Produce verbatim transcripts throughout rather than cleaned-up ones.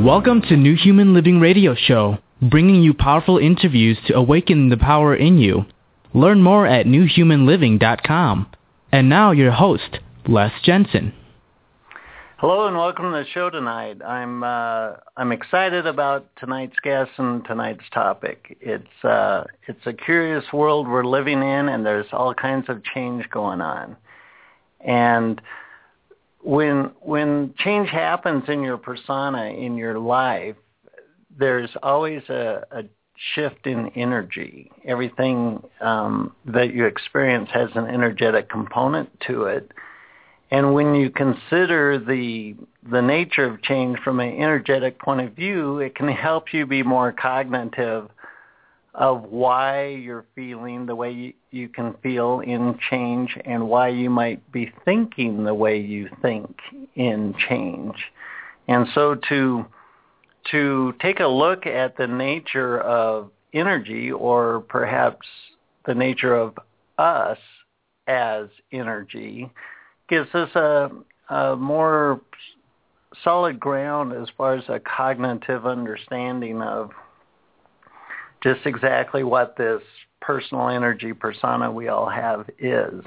Welcome to New Human Living Radio Show, bringing you powerful interviews to awaken the power in you. Learn more at new human living dot com. And now your host, Les Jensen. Hello and welcome to the show tonight. I'm uh, I'm excited about tonight's guest and tonight's topic. It's uh, it's a curious world we're living in, and there's all kinds of change going on. And when when change happens in your persona, in your life, there's always a, a shift in energy. Everything um, that you experience has an energetic component to it. And when you consider the the nature of change from an energetic point of view, it can help you be more cognitive of why you're feeling the way you, you can feel in change and why you might be thinking the way you think in change. And so to to take a look at the nature of energy, or perhaps the nature of us as energy, gives us a, a more solid ground as far as a cognitive understanding of just exactly what this personal energy persona we all have is.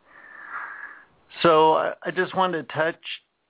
So I just wanted to touch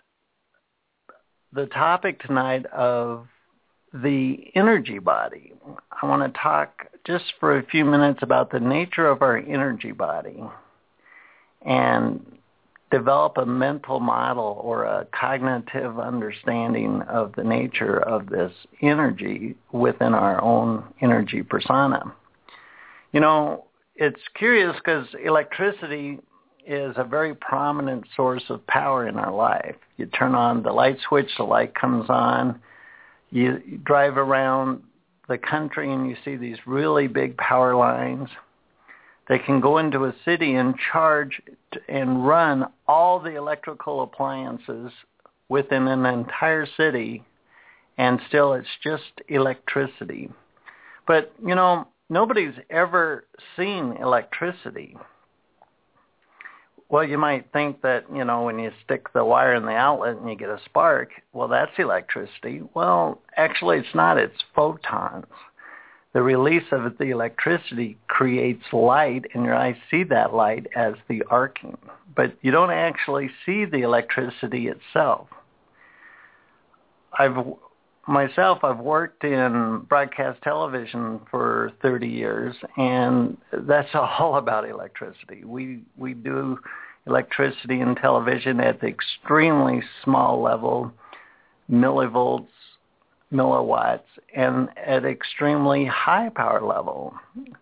the topic tonight of the energy body. I want to talk just for a few minutes about the nature of our energy body and develop a mental model or a cognitive understanding of the nature of this energy within our own energy persona. You know, it's curious because electricity is a very prominent source of power in our life. You turn on the light switch, the light comes on. You drive around the country and you see these really big power lines. They can go into a city and charge and run all the electrical appliances within an entire city, and still it's just electricity. But, you know, nobody's ever seen electricity. Well, you might think that, you know, when you stick the wire in the outlet and you get a spark, well, that's electricity. Well, actually it's not. It's photons. The release of the electricity creates light, and your eyes see that light as the arcing. But you don't actually see the electricity itself. I've myself, I've worked in broadcast television for thirty years, and that's all about electricity. We we do electricity in television at the extremely small level, millivolts, milliwatts, and at extremely high power level,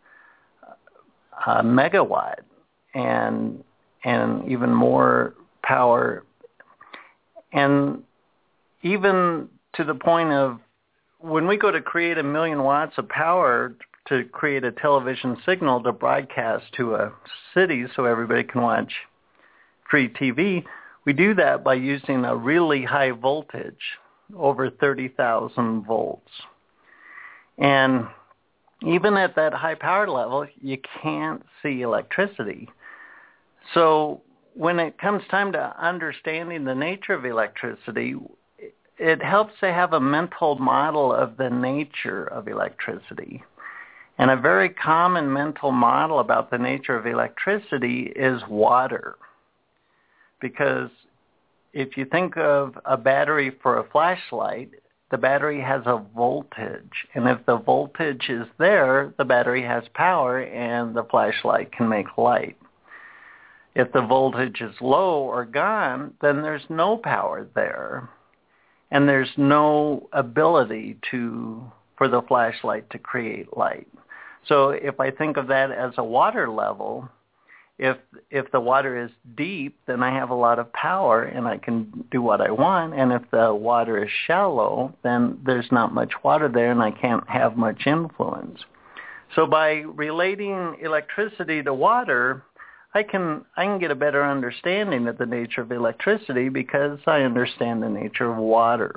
uh, megawatt, and and even more power, and even to the point of when we go to create a million watts of power to create a television signal to broadcast to a city so everybody can watch free T V, we do that by using a really high voltage, over thirty thousand volts. And even at that high power level, you can't see electricity. So when it comes time to understanding the nature of electricity, it helps to have a mental model of the nature of electricity. And a very common mental model about the nature of electricity is water. Because if you think of a battery for a flashlight, the battery has a voltage. And if the voltage is there, the battery has power and the flashlight can make light. If the voltage is low or gone, then there's no power there. And there's no ability to for the flashlight to create light. So if I think of that as a water level, If if the water is deep, then I have a lot of power and I can do what I want. And if the water is shallow, then there's not much water there and I can't have much influence. So by relating electricity to water, I can I can get a better understanding of the nature of electricity because I understand the nature of water.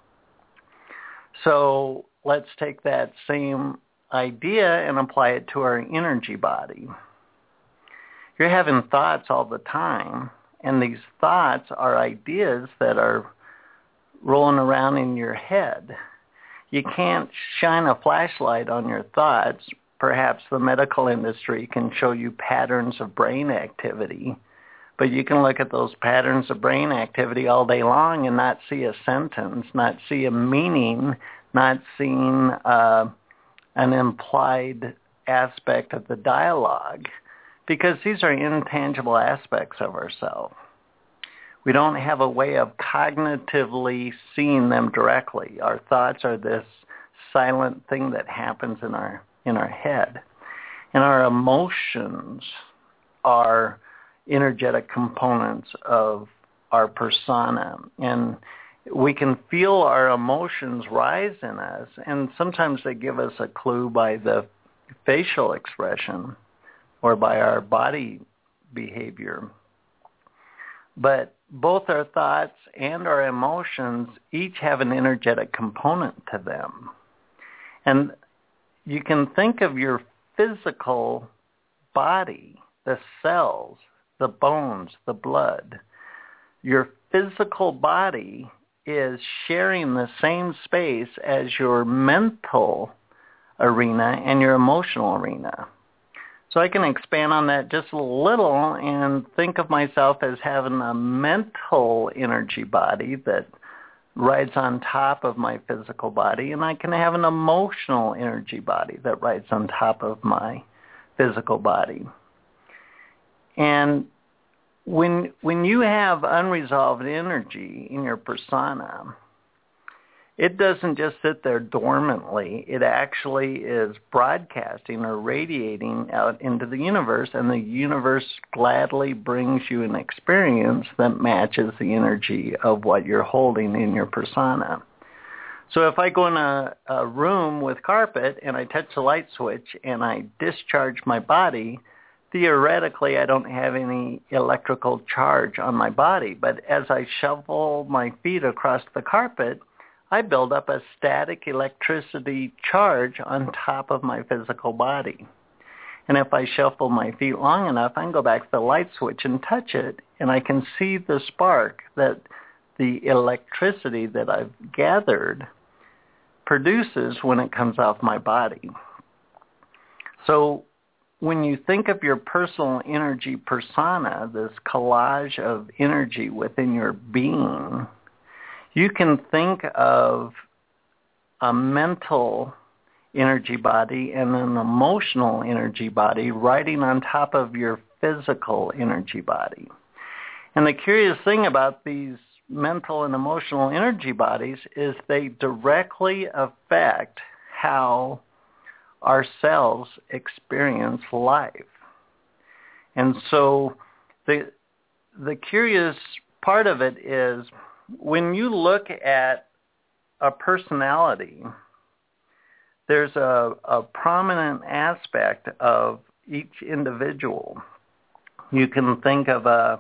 So let's take that same idea and apply it to our energy body. You're having thoughts all the time, and these thoughts are ideas that are rolling around in your head. You can't shine a flashlight on your thoughts. Perhaps the medical industry can show you patterns of brain activity, but you can look at those patterns of brain activity all day long and not see a sentence, not see a meaning, not seeing uh, an implied aspect of the dialogue, because these are intangible aspects of ourselves. We don't have a way of cognitively seeing them directly. Our thoughts are this silent thing that happens in our in our head. And our emotions are energetic components of our persona. And we can feel our emotions rise in us, and sometimes they give us a clue by the facial expression or by our body behavior. But both our thoughts and our emotions each have an energetic component to them. And you can think of your physical body, the cells, the bones, the blood. Your physical body is sharing the same space as your mental arena and your emotional arena. So I can expand on that just a little and think of myself as having a mental energy body that rides on top of my physical body, and I can have an emotional energy body that rides on top of my physical body. And when when you have unresolved energy in your persona, it doesn't just sit there dormantly. It actually is broadcasting or radiating out into the universe, and the universe gladly brings you an experience that matches the energy of what you're holding in your persona. So if I go in a, a room with carpet and I touch the light switch and I discharge my body, theoretically I don't have any electrical charge on my body. But as I shuffle my feet across the carpet, I build up a static electricity charge on top of my physical body. And if I shuffle my feet long enough, I can go back to the light switch and touch it, and I can see the spark that the electricity that I've gathered produces when it comes off my body. So when you think of your personal energy persona, this collage of energy within your being, you can think of a mental energy body and an emotional energy body riding on top of your physical energy body. And the curious thing about these mental and emotional energy bodies is they directly affect how our cells experience life. And so the the curious part of it is, when you look at a personality, there's a, a prominent aspect of each individual. You can think of a,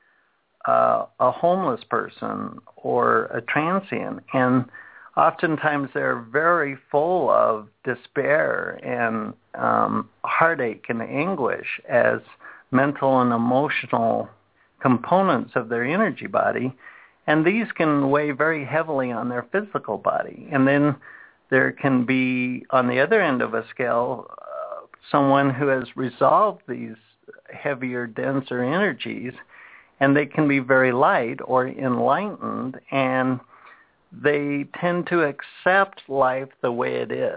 a, a homeless person or a transient, and oftentimes they're very full of despair and um, heartache and anguish as mental and emotional components of their energy body. And these can weigh very heavily on their physical body. And then there can be, on the other end of a scale, uh, someone who has resolved these heavier, denser energies, and they can be very light or enlightened, and they tend to accept life the way it is.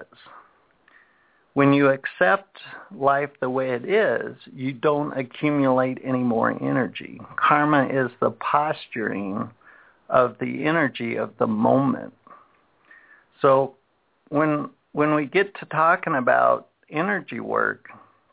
When you accept life the way it is, you don't accumulate any more energy. Karma is the posturing of the energy of the moment. So when when we get to talking about energy work,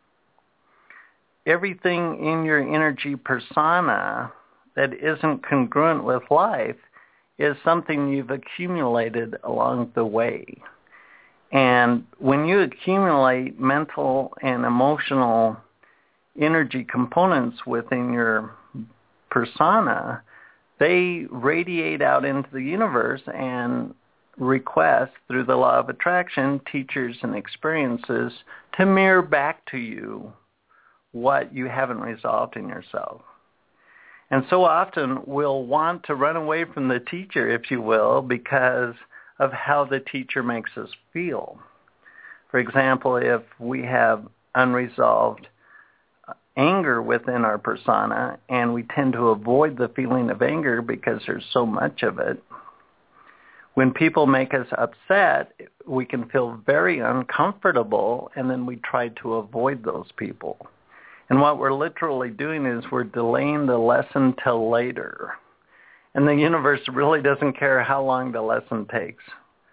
everything in your energy persona that isn't congruent with life is something you've accumulated along the way. And when you accumulate mental and emotional energy components within your persona, they radiate out into the universe and request, through the law of attraction, teachers and experiences to mirror back to you what you haven't resolved in yourself. And so often we'll want to run away from the teacher, if you will, because of how the teacher makes us feel. For example, if we have unresolved anger within our persona and we tend to avoid the feeling of anger because there's so much of it, when people make us upset, we can feel very uncomfortable, and then we try to avoid those people. And what we're literally doing is we're delaying the lesson till later. And the universe really doesn't care how long the lesson takes.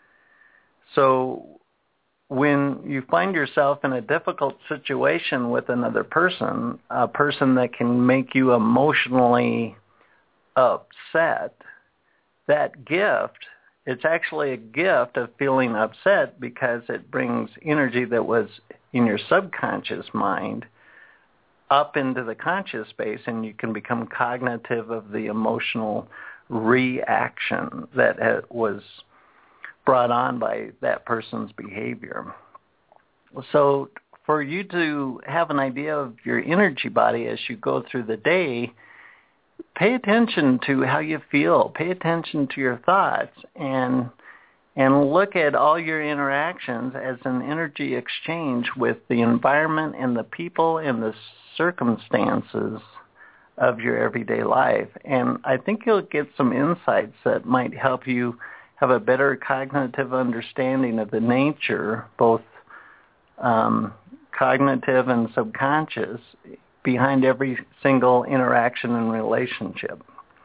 So when you find yourself in a difficult situation with another person, a person that can make you emotionally upset, that gift, it's actually a gift of feeling upset because it brings energy that was in your subconscious mind up into the conscious space, and you can become cognitive of the emotional reaction that was brought on by that person's behavior. So for you to have an idea of your energy body as you go through the day, pay attention to how you feel. Pay attention to your thoughts, and and look at all your interactions as an energy exchange with the environment and the people and the circumstances of your everyday life. And I think you'll get some insights that might help you have a better cognitive understanding of the nature, both um, cognitive and subconscious, behind every single interaction and relationship.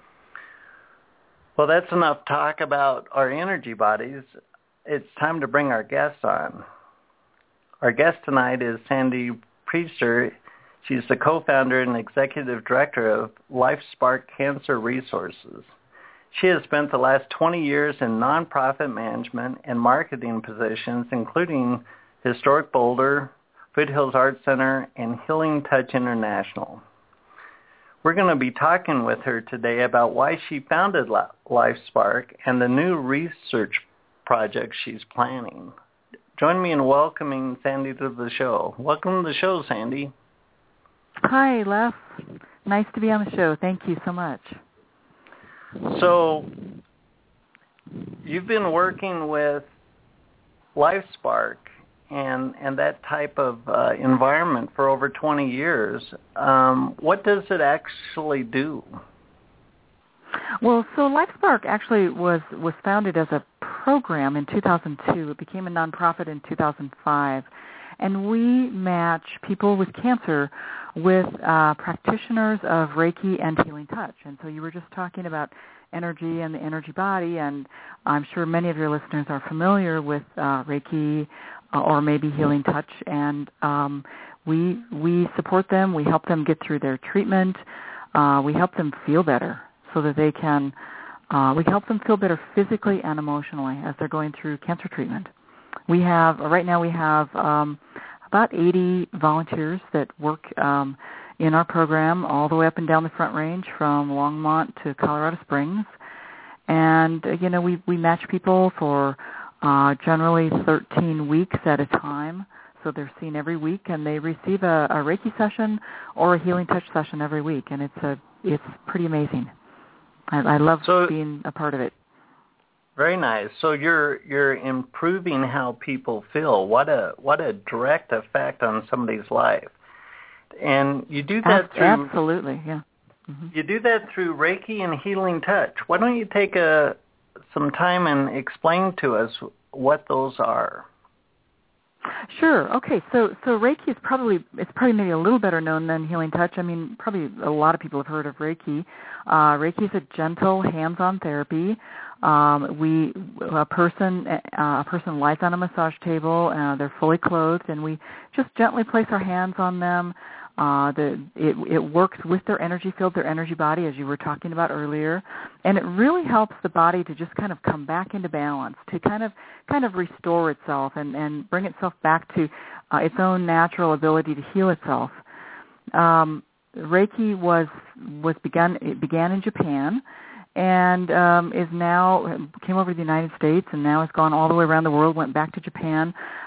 Well, that's enough talk about our energy bodies. It's time to bring our guests on. Our guest tonight is Sandy Priester. She's the co-founder and executive director of LifeSpark Cancer Resources. She has spent the last twenty years in nonprofit management and marketing positions, including Historic Boulder, Foothills Art Center, and Healing Touch International. We're going to be talking with her today about why she founded LifeSpark and the new research project she's planning. Join me in welcoming Sandy to the show. Welcome to the show, Sandy. Hi, Les. Nice to be on the show. Thank you so much. So you've been working with LifeSpark and and that type of uh, environment for over twenty years. Um, what does it actually do? Well, so LifeSpark actually was, was founded as a program in two thousand two. It became a nonprofit in two thousand five. And we match people with cancer with uh, practitioners of Reiki and Healing Touch. And so you were just talking about energy and the energy body, and I'm sure many of your listeners are familiar with uh, Reiki uh, or maybe Healing Touch. And um, we we support them. We help them get through their treatment. Uh, we help them feel better so that they can, uh, we help them feel better physically and emotionally as they're going through cancer treatment. We have, right now we have um, about eighty volunteers that work um, in our program all the way up and down the Front Range from Longmont to Colorado Springs. And, uh, you know, we, we match people for uh, generally thirteen weeks at a time. So they're seen every week, and they receive a, a Reiki session or a Healing Touch session every week. And it's a it's pretty amazing. I, I love so, being a part of it. Very nice. So you're you're improving how people feel. What a what a direct effect on somebody's life. And you do that through absolutely, yeah. Mm-hmm. You do that through Reiki and Healing Touch. Why don't you take a some time and explain to us what those are? Sure. Okay. So so Reiki is probably it's probably maybe a little better known than Healing Touch. I mean, probably a lot of people have heard of Reiki. Uh, Reiki is a gentle, hands-on therapy. Um, we a person uh, a person lies on a massage table. Uh, they're fully clothed, and we just gently place our hands on them. Uh, the, it, it works with their energy field, their energy body, as you were talking about earlier, and it really helps the body to just kind of come back into balance, to kind of kind of restore itself and, and bring itself back to uh, its own natural ability to heal itself. Um, Reiki was was begun it began in Japan, and um, is now came over to the United States, and now has gone all the way around the world. Went back to Japan.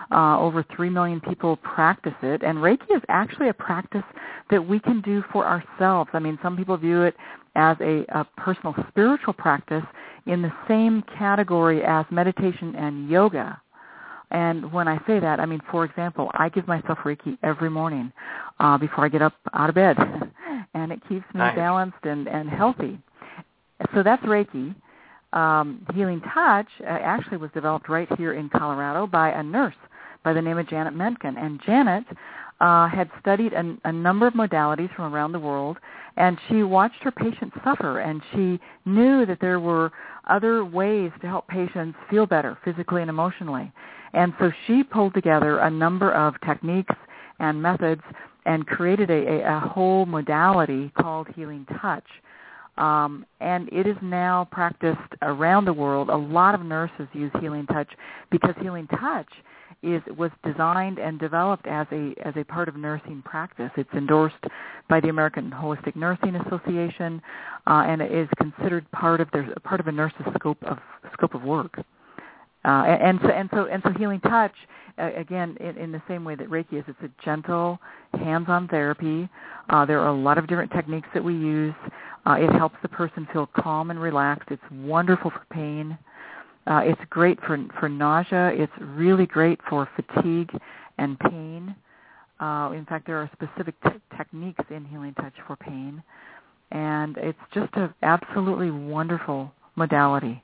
Uh, over three million people practice it, and Reiki is actually a practice that we can do for ourselves. I mean, some people view it as a, a personal spiritual practice in the same category as meditation and yoga. And when I say that, I mean, for example, I give myself Reiki every morning uh, before I get up out of bed, and it keeps me nice. balanced and, and healthy. So that's Reiki. Um, Healing Touch uh, actually was developed right here in Colorado by a nurse by the name of Janet Menken. And Janet uh, had studied a, a number of modalities from around the world, and she watched her patients suffer, and she knew that there were other ways to help patients feel better physically and emotionally. And so she pulled together a number of techniques and methods and created a, a, a whole modality called Healing Touch. Um, and it is now practiced around the world. A lot of nurses use Healing Touch because Healing Touch is was designed and developed as a as a part of nursing practice. It's endorsed by the American Holistic Nursing Association, uh, and it is considered part of their part of a nurse's scope of scope of work. Uh, and, and so and so and so Healing Touch, uh, again, in, in the same way that Reiki is, it's a gentle, hands-on therapy. Uh, there are a lot of different techniques that we use. Uh, it helps the person feel calm and relaxed. It's wonderful for pain. Uh, it's great for for nausea. It's really great for fatigue and pain. Uh, in fact, there are specific t- techniques in Healing Touch for pain, and it's just an absolutely wonderful modality.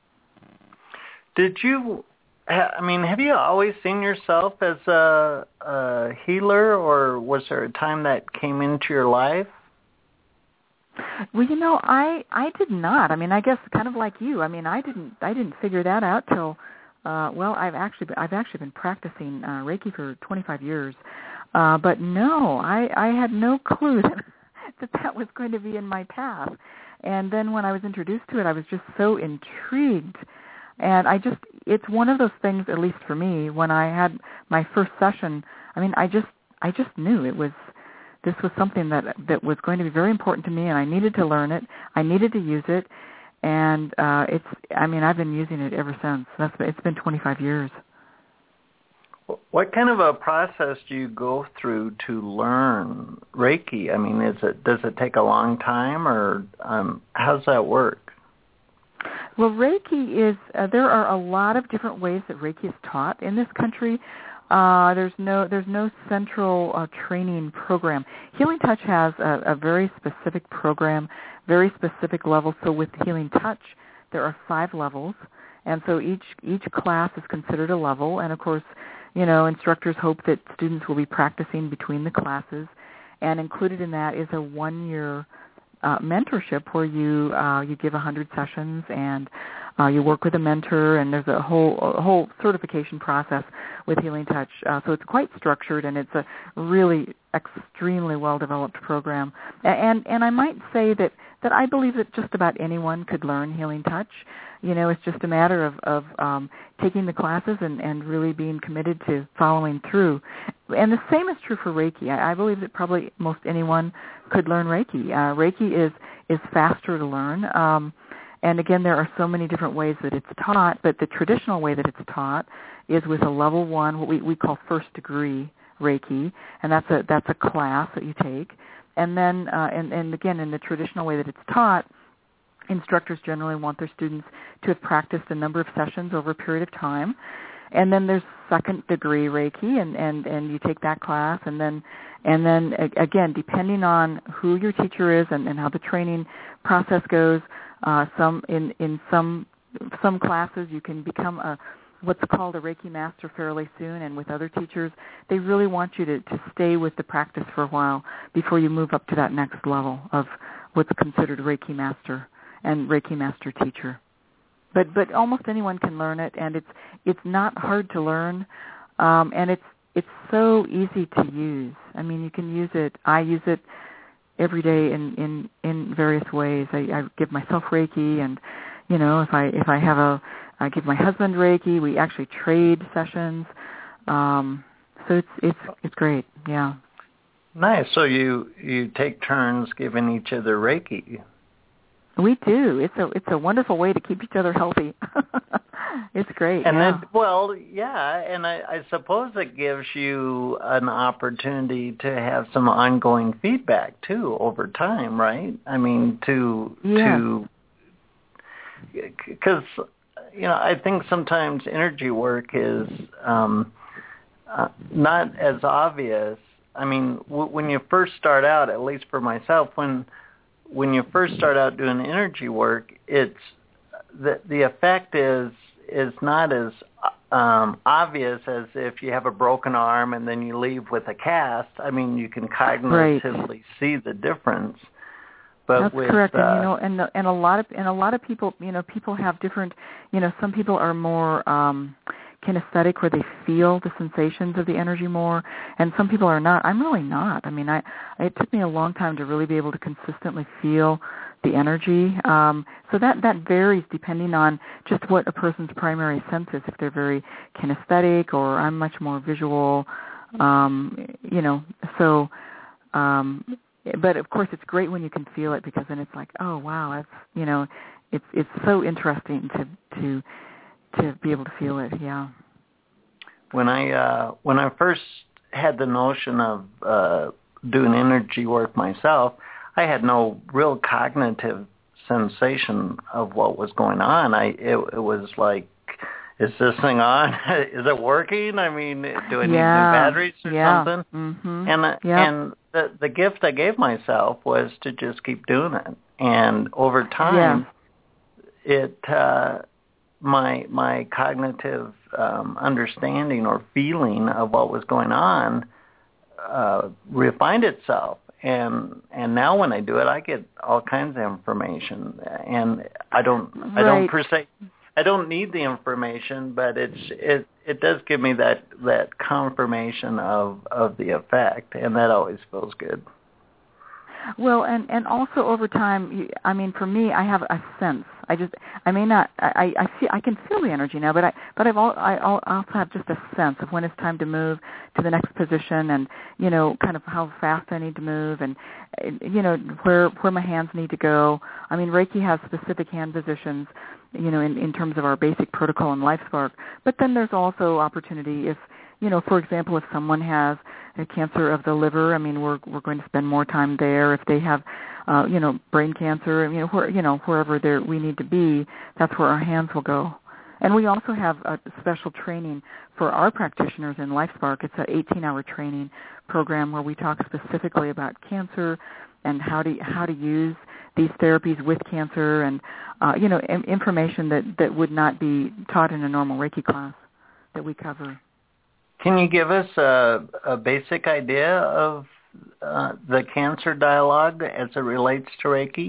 Did you, I mean, have you always seen yourself as a, a healer, or was there a time that came into your life? Well, you know, I I did not. I mean, I guess kind of like you. I mean, I didn't I didn't figure that out till uh, well, I've actually I've actually been practicing uh, Reiki for twenty-five years, uh, but no, I I had no clue that, that that was going to be in my path. And then when I was introduced to it, I was just so intrigued. And I just, it's one of those things, at least for me, when I had my first session, I mean, I just, I just knew it was, this was something that that was going to be very important to me, and I needed to learn it. I needed to use it, and uh, it's, I mean, I've been using it ever since. That's, it's been twenty-five years. What kind of a process do you go through to learn Reiki? I mean, is it, does it take a long time, or um, how does that work? Well, Reiki is, uh, there are a lot of different ways that Reiki is taught in this country. Uh, there's no there's no central uh, training program. Healing Touch has a, a very specific program, very specific levels. So with Healing Touch, there are five levels, and so each each class is considered a level. And of course, you know, instructors hope that students will be practicing between the classes, and included in that is a one-year Uh, mentorship where you uh, you give one hundred sessions, and uh, you work with a mentor, and there's a whole a whole certification process with Healing Touch. Uh, so it's quite structured, and it's a really extremely well-developed program. And and I might say that, that I believe that just about anyone could learn Healing Touch. You know, it's just a matter of, of um, taking the classes and, and really being committed to following through. And the same is true for Reiki. I, I believe that probably most anyone could learn Reiki. Uh, Reiki is, is faster to learn. Um, and again, there are so many different ways that it's taught, but the traditional way that it's taught is with a level one, what we, we call first degree Reiki, and that's a that's a class that you take. And then, uh, and, and again, in the traditional way that it's taught, instructors generally want their students to have practiced a number of sessions over a period of time. And then there's second degree Reiki, and, and, and you take that class, and then and then again, depending on who your teacher is and, and how the training process goes, uh, some in, in some some classes you can become a what's called a Reiki master fairly soon, and with other teachers, they really want you to, to stay with the practice for a while before you move up to that next level of what's considered Reiki master and Reiki master teacher. But but almost anyone can learn it, and it's it's not hard to learn, um, and it's it's so easy to use. I mean, you can use it. I use it every day in, in, in various ways. I, I give myself Reiki, and you know, if I if I have a I give my husband Reiki. We actually trade sessions. Um, so it's it's it's great. Yeah. Nice. So you you take turns giving each other Reiki. We do. It's a it's a wonderful way to keep each other healthy. It's great. And yeah. then, well, yeah, and I, I suppose it gives you an opportunity to have some ongoing feedback too over time, right? I mean, to yeah. to because you know, I think sometimes energy work is um, uh, not as obvious. I mean, w- when you first start out, at least for myself, when when you first start out doing energy work, it's the the effect is is not as um, obvious as if you have a broken arm and then you leave with a cast. I mean, you can cognitively right. see the difference. But That's with, correct, uh, and you know, and the, and a lot of and a lot of people, you know, people have different, you know, some people are more um, kinesthetic, where they feel the sensations of the energy more, and some people are not. I'm really not. I mean, I it took me a long time to really be able to consistently feel the energy. Um, so that that varies depending on just what a person's primary sense is. If they're very kinesthetic, or I'm much more visual, um, you know, so. Um, But of course, it's great when you can feel it, because then it's like, oh wow, that's, you know, it's it's so interesting to to to be able to feel it. Yeah. When I uh, when I first had the notion of uh, doing energy work myself, I had no real cognitive sensation of what was going on. I it, it was like, is this thing on? Is it working? I mean, do I need yeah. new batteries or yeah. something? Mm-hmm. And yep. and the the gift I gave myself was to just keep doing it. And over time, yeah. it uh, my my cognitive um, understanding or feeling of what was going on uh, refined itself. And and now when I do it, I get all kinds of information. And I don't right. I don't per se. I don't need the information, but it's it it does give me that, that confirmation of, of the effect, and that always feels good. Well, and, and also over time, I mean, for me, I have a sense. I just, I may not, I, I see, I can feel the energy now, but I, but I've all, I also have just a sense of when it's time to move to the next position, and you know, kind of how fast I need to move, and you know, where where my hands need to go. I mean, Reiki has specific hand positions, you know, in, in terms of our basic protocol and LifeSpark. But then there's also opportunity if, you know, for example, if someone has a cancer of the liver, I mean, we're we're going to spend more time there. If they have, uh, you know, brain cancer, you know, where, you know, wherever there we need to be, that's where our hands will go. And we also have a special training for our practitioners in LifeSpark. It's an eighteen-hour training program where we talk specifically about cancer and how to how to use these therapies with cancer, and uh, you know, information that, that would not be taught in a normal Reiki class that we cover. Can you give us a, a basic idea of uh, the cancer dialogue as it relates to Reiki?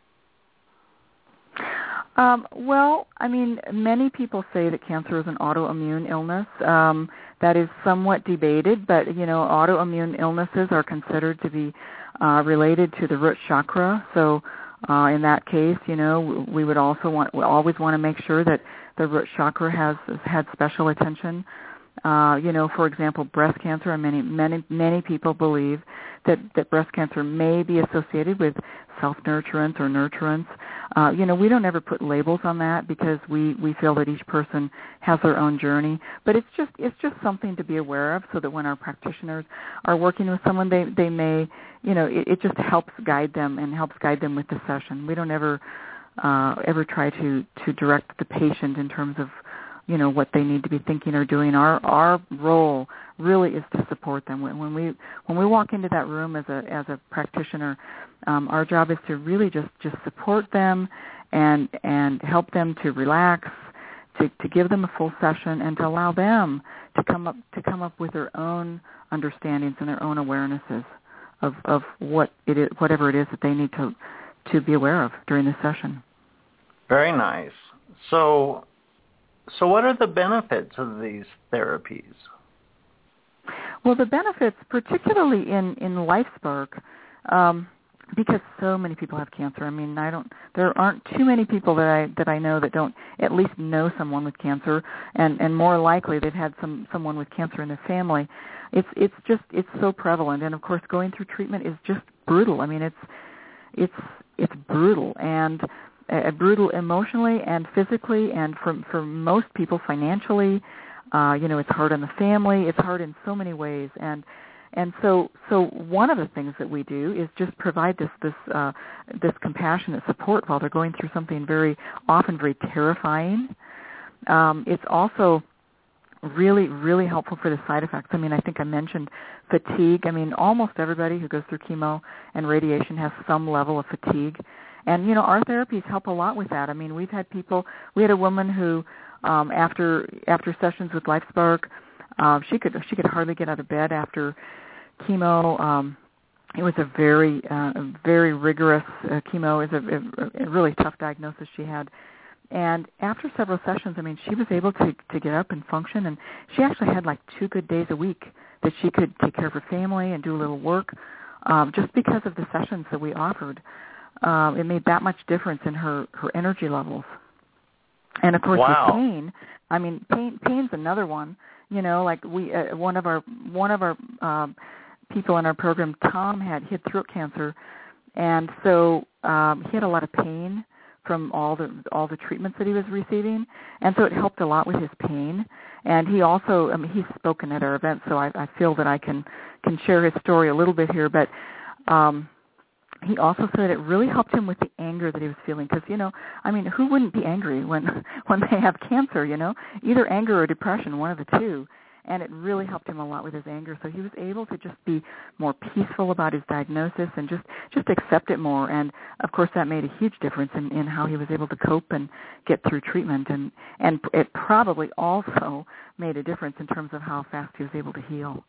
Um, well, I mean, many people say that cancer is an autoimmune illness. Um, that is somewhat debated, but, you know, autoimmune illnesses are considered to be uh, related to the root chakra. So uh, in that case, you know, we would also want, we always want to make sure that the root chakra has, has had special attention. Uh, you know, for example, breast cancer, and many, many, many people believe that, that breast cancer may be associated with self-nurturance or nurturance. Uh, you know, we don't ever put labels on that, because we, we feel that each person has their own journey. But it's just it's just something to be aware of, so that when our practitioners are working with someone, they, they may, you know, it, it just helps guide them and helps guide them with the session. We don't ever uh, ever try to, to direct the patient in terms of, you know, what they need to be thinking or doing. Our our role really is to support them. When, when we when we walk into that room as a as a practitioner, um, our job is to really just, just support them and and help them to relax, to, to give them a full session, and to allow them to come up to come up with their own understandings and their own awarenesses of, of what it is, whatever it is that they need to to be aware of during the session. Very nice. So. So what are the benefits of these therapies? Well, the benefits, particularly in, in LifeSpark, um, because so many people have cancer. I mean, I don't. There aren't too many people that I that I know that don't at least know someone with cancer, and, and more likely they've had some someone with cancer in their family. It's it's just it's so prevalent, and of course, going through treatment is just brutal. I mean, it's it's it's brutal, and uh, brutal emotionally and physically, and for for most people financially. Uh, you know, it's hard on the family. It's hard in so many ways, and and so so one of the things that we do is just provide this this uh, this compassionate support while they're going through something very often very terrifying. Um, it's also really, really helpful for the side effects. I mean, I think I mentioned fatigue. I mean, almost everybody who goes through chemo and radiation has some level of fatigue. And, you know, our therapies help a lot with that. I mean, we've had people, we had a woman who, um, after after sessions with LifeSpark, uh, she could she could hardly get out of bed after chemo. Um, it was a very, uh, very rigorous uh, chemo. It was a, a, a really tough diagnosis she had. And after several sessions, I mean, she was able to, to get up and function, and she actually had like two good days a week that she could take care of her family and do a little work um, just because of the sessions that we offered. Um, it made that much difference in her, her energy levels. And, of course, wow. with pain, I mean, pain pain's another one. You know, like we uh, one of our one of our um, people in our program, Tom, had he had throat cancer, and so um, he had a lot of pain from all the all the treatments that he was receiving, and so it helped a lot with his pain. And he also, I mean, he's spoken at our event, so I, I feel that I can can share his story a little bit here. But um, he also said it really helped him with the anger that he was feeling, because you know, I mean, who wouldn't be angry when when they have cancer? You know, either anger or depression, one of the two. And it really helped him a lot with his anger. So he was able to just be more peaceful about his diagnosis and just, just accept it more. And, of course, that made a huge difference in, in how he was able to cope and get through treatment. And, and it probably also made a difference in terms of how fast he was able to heal.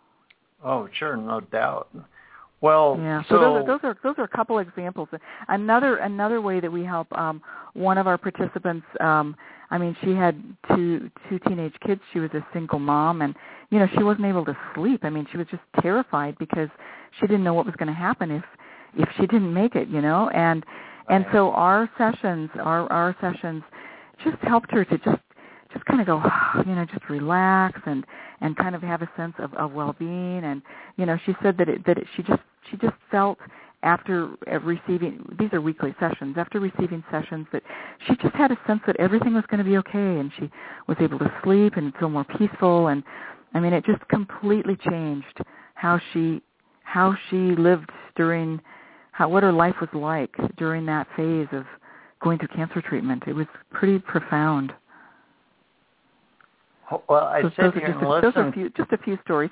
Oh, sure, no doubt. Well, yeah. so, so those, are, those are those are a couple examples. Another another way that we help um, one of our participants. Um, I mean, she had two two teenage kids. She was a single mom, and you know, she wasn't able to sleep. I mean, she was just terrified because she didn't know what was going to happen if if she didn't make it. You know, and and so our sessions, our our sessions, just helped her to just just kind of go, you know, just relax and and kind of have a sense of, of well-being. And you know, she said that it, that it, she just she just felt after receiving, these are weekly sessions, after receiving sessions that she just had a sense that everything was going to be okay, and she was able to sleep and feel more peaceful. And I mean, it just completely changed how she how she lived during, how what her life was like during that phase of going through cancer treatment. It was pretty profound. Well, I so sit those here are just and a, listen. Those are a few, just a few stories.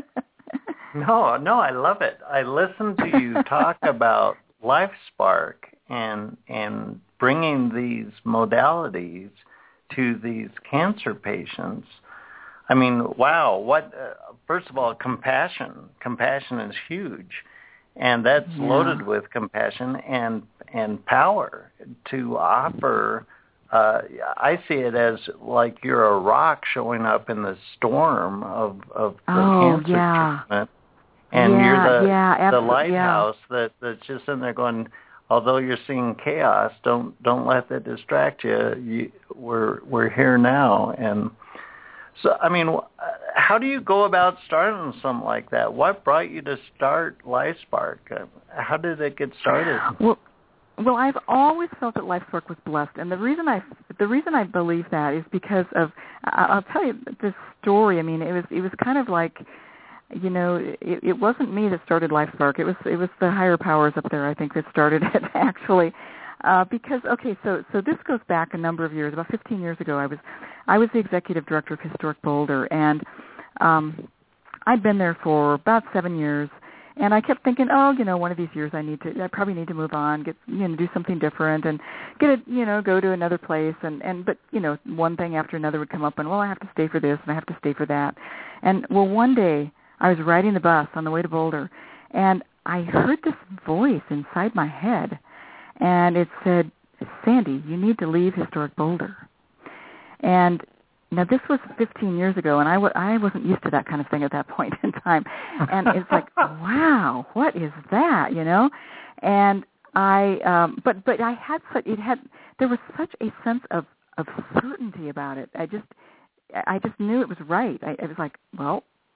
No, no, I love it. I listen to you talk about LifeSpark and and bringing these modalities to these cancer patients. I mean, wow! What? Uh, first of all, compassion. Compassion is huge, and that's yeah. loaded with compassion and and power to offer. Uh, I see it as like you're a rock showing up in the storm of of the oh, cancer yeah. treatment. And yeah, you're the yeah, the absolutely, lighthouse yeah. that, that's just in there going, although you're seeing chaos, don't don't let that distract you. you we're we're here now. And so, I mean, how do you go about starting something like that? What brought you to start LifeSpark? How did it get started? Well, well, I've always felt that LifeSpark was blessed, and the reason I the reason I believe that is because of, I'll tell you this story. I mean, it was it was kind of like, you know, it, it wasn't me that started LifeSpark. It was it was the higher powers up there, I think, that started it actually. Uh, because okay, so so this goes back a number of years. About fifteen years ago, I was I was the executive director of Historic Boulder, and um, I'd been there for about seven years. And I kept thinking, oh, you know, one of these years I need to, I probably need to move on, get, you know, do something different, and get a, you know, go to another place. And, and but, you know, one thing after another would come up, and well, I have to stay for this, and I have to stay for that. And well, one day I was riding the bus on the way to Boulder, and I heard this voice inside my head, and it said, Sandy, you need to leave Historic Boulder. And now, this was fifteen years ago, and I, w- I wasn't used to that kind of thing at that point in time. And it's like, wow, what is that, you know? And I, um, but but I had such, it had, there was such a sense of, of certainty about it. I just, I just knew it was right. I, I was like, well,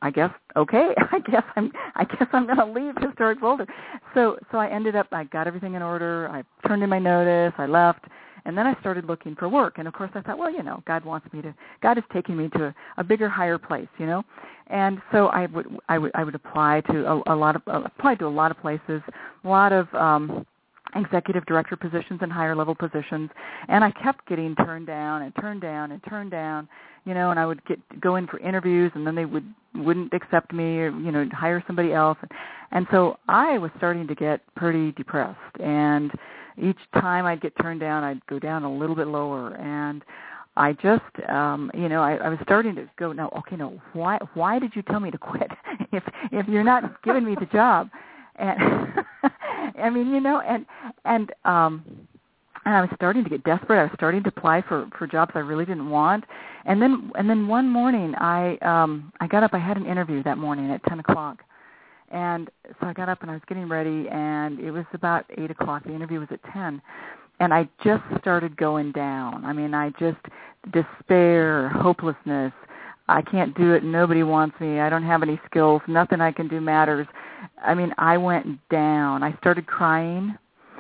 I guess okay. I guess I'm I guess I'm going to leave Historic Boulder. So so I ended up I got everything in order. I turned in my notice. I left, and then I started looking for work. And of course I thought, well, you know, God wants me to. God is taking me to a, a bigger, higher place, you know. And so I would I would I would apply to a, a lot of uh, apply to a lot of places, a lot of um, executive director positions and higher level positions, and I kept getting turned down and turned down and turned down. You know, and I would get go in for interviews, and then they would wouldn't accept me, or you know, hire somebody else, and so I was starting to get pretty depressed. And each time I'd get turned down, I'd go down a little bit lower, and I just, um, you know, I, I was starting to go, no, okay, no, why, why did you tell me to quit if if you're not giving me the job? And I mean, you know, and and um. And I was starting to get desperate. I was starting to apply for, for jobs I really didn't want. And then and then one morning I um I got up, I had an interview that morning at ten o'clock. And so I got up and I was getting ready, and it was about eight o'clock. The interview was at ten. And I just started going down. I mean, I just, despair, hopelessness. I can't do it. Nobody wants me. I don't have any skills. Nothing I can do matters. I mean, I went down. I started crying,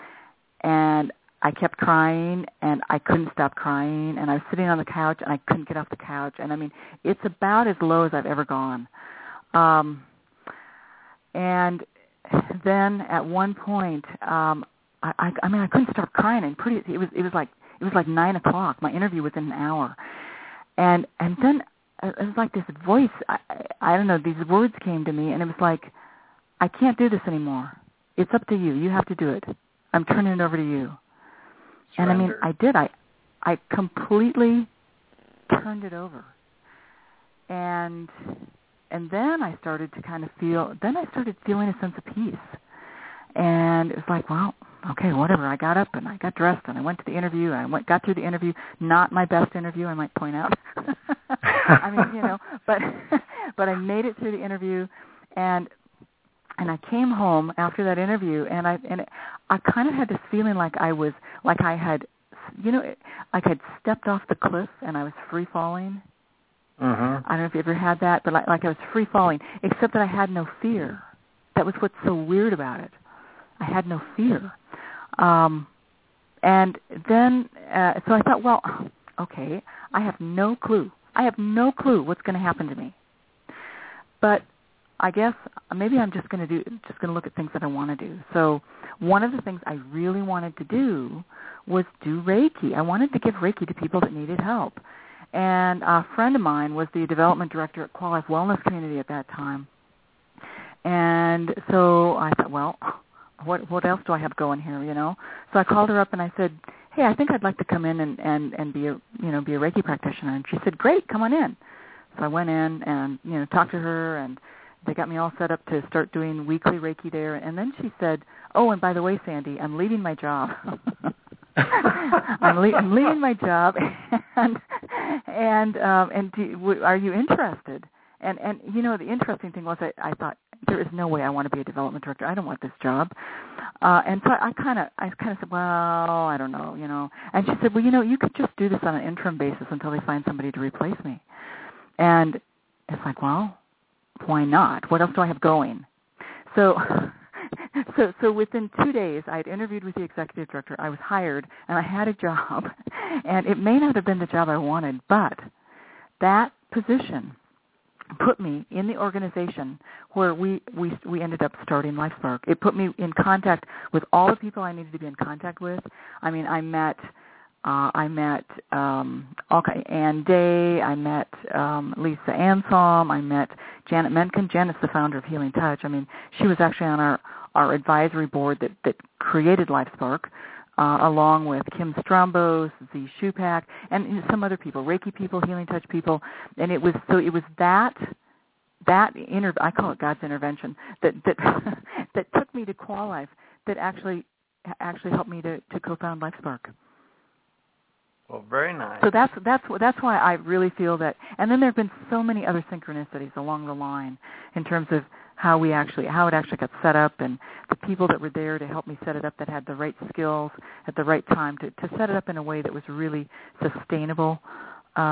and I kept crying, and I couldn't stop crying, and I was sitting on the couch, and I couldn't get off the couch. And, I mean, it's about as low as I've ever gone. Um, and then at one point, um, I, I, I mean, I couldn't stop crying, and pretty. It was it was like it was like nine o'clock. My interview was in an hour, and and then it was like this voice. I, I don't know. These words came to me, and it was like, I can't do this anymore. It's up to you. You have to do it. I'm turning it over to you. And I mean, I did. I, I completely turned it over, and and then I started to kind of feel. Then I started feeling a sense of peace, and it was like, well, okay, whatever. I got up and I got dressed and I went to the interview. I went, got through the interview. Not my best interview, I might point out. I mean, you know, but but I made it through the interview, and. And I came home after that interview, and I and I kind of had this feeling like I was like I had, you know, like I'd stepped off the cliff and I was free falling. Mm-hmm. I don't know if you ever had that, but like, like I was free falling, except that I had no fear. That was what's so weird about it. I had no fear. Um, and then, uh, so I thought, well, okay, I have no clue. I have no clue what's going to happen to me. But I guess maybe I'm just going to do just going to look at things that I want to do. So one of the things I really wanted to do was do Reiki. I wanted to give Reiki to people that needed help. And a friend of mine was the development director at Qualife Wellness Community at that time. And so I thought, well, what what else do I have going here, you know? So I called her up and I said, hey, I think I'd like to come in and, and, and be a you know be a Reiki practitioner. And she said, great, come on in. So I went in and you know talked to her, and they got me all set up to start doing weekly Reiki there. And then she said, oh, and by the way, Sandy, I'm leaving my job. I'm, le- I'm leaving my job, and and um, and do, w- are you interested? And and you know the interesting thing was I, I thought there is no way I want to be a development director. I don't want this job. Uh, and so I kind of I kind of said, well, I don't know, you know. And she said, well, you know, you could just do this on an interim basis until they find somebody to replace me. And it's like, well, why not? What else do I have going? So, so, so within two days, I had interviewed with the executive director. I was hired, and I had a job. And it may not have been the job I wanted, but that position put me in the organization where we, we, we ended up starting LifeSpark. It put me in contact with all the people I needed to be in contact with. I mean, I met... Uh, I met um, okay, Ann Day. I met um, Lisa Anselm. I met Janet Menken. Janet's the founder of Healing Touch. I mean, she was actually on our, our advisory board that, that created LifeSpark, uh, along with Kim Strombos, Z Shupak, and some other people, Reiki people, Healing Touch people. And it was so it was that that inter- I call it God's intervention that that that took me to Qualife that actually actually helped me to, to co-found LifeSpark. Well, very nice. So that's that's that's why I really feel that. And then there have been so many other synchronicities along the line in terms of how we actually how it actually got set up, and the people that were there to help me set it up that had the right skills at the right time to, to set it up in a way that was really sustainable. Um,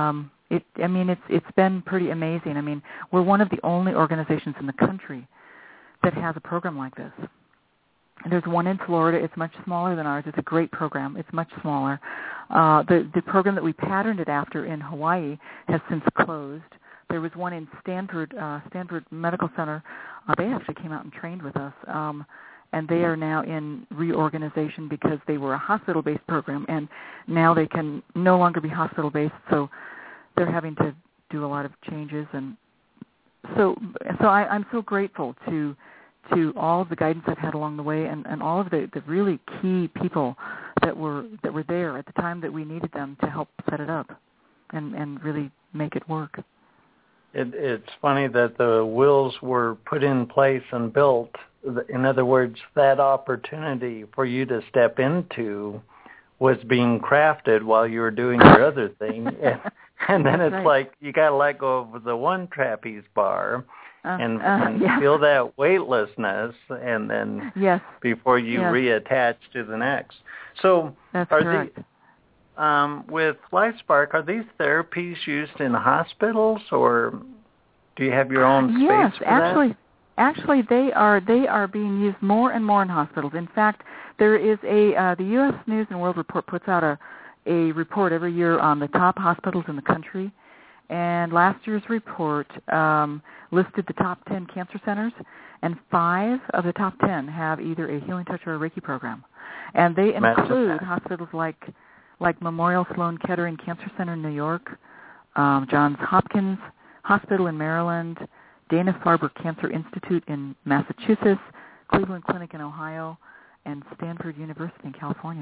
It, I mean, it's it's been pretty amazing. I mean, we're one of the only organizations in the country that has a program like this. And there's one in Florida. It's much smaller than ours. It's a great program. It's much smaller. Uh, the the program that we patterned it after in Hawaii has since closed. There was one in Stanford, uh, Stanford Medical Center. Uh, they actually came out and trained with us, um, and they are now in reorganization because they were a hospital-based program, and now they can no longer be hospital-based. So they're having to do a lot of changes, and so so I, I'm so grateful to to all of the guidance I've had along the way, and, and all of the, the really key people that were that were there at the time that we needed them to help set it up and, and really make it work. It, it's funny that the wills were put in place and built. In other words, that opportunity for you to step into was being crafted while you were doing your other thing. And, and then it's right. like you got to let go of the one trapeze bar uh, and, uh, and yeah. feel that weightlessness, and then yes. before you yes. reattach to the next. So That's are correct. The, Um, with LifeSpark, are these therapies used in hospitals, or do you have your own space yes, for actually, that? actually, they are they are being used more and more in hospitals. In fact, there is a uh, the U S News and World Report puts out a a report every year on the top hospitals in the country, and last year's report um, listed the top ten cancer centers, and five of the top ten have either a Healing Touch or a Reiki program, and they include hospitals like. like Memorial Sloan Kettering Cancer Center in New York, um, Johns Hopkins Hospital in Maryland, Dana-Farber Cancer Institute in Massachusetts, Cleveland Clinic in Ohio, and Stanford University in California.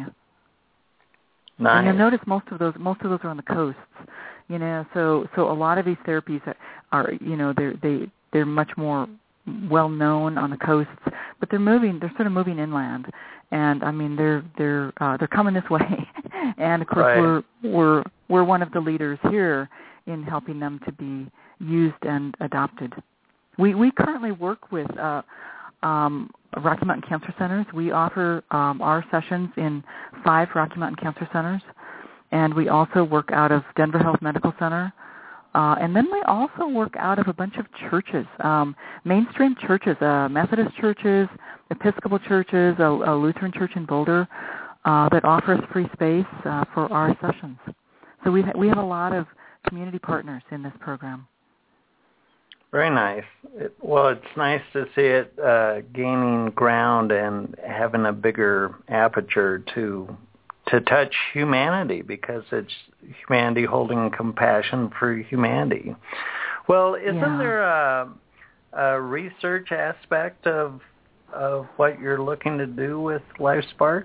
Nice. And you'll notice most of those most of those are on the coasts. You know, so so a lot of these therapies are, are you know they're they they're much more well known on the coasts, but they're moving. They're sort of moving inland. And I mean, they're they're uh, they're coming this way, and of course right. we're we're we're one of the leaders here in helping them to be used and adopted. We we currently work with uh, um, Rocky Mountain Cancer Centers. We offer um, our sessions in five Rocky Mountain Cancer Centers, and we also work out of Denver Health Medical Center. Uh, and then we also work out of a bunch of churches, um, mainstream churches, uh, Methodist churches, Episcopal churches, a, a Lutheran church in Boulder uh, that offer us free space uh, for our sessions. So we ha- we have a lot of community partners in this program. Very nice. It, well, it's nice to see it uh, gaining ground and having a bigger aperture to to touch humanity, because it's humanity holding compassion for humanity. Well, isn't yeah. there a, a research aspect of of what you're looking to do with LifeSpark?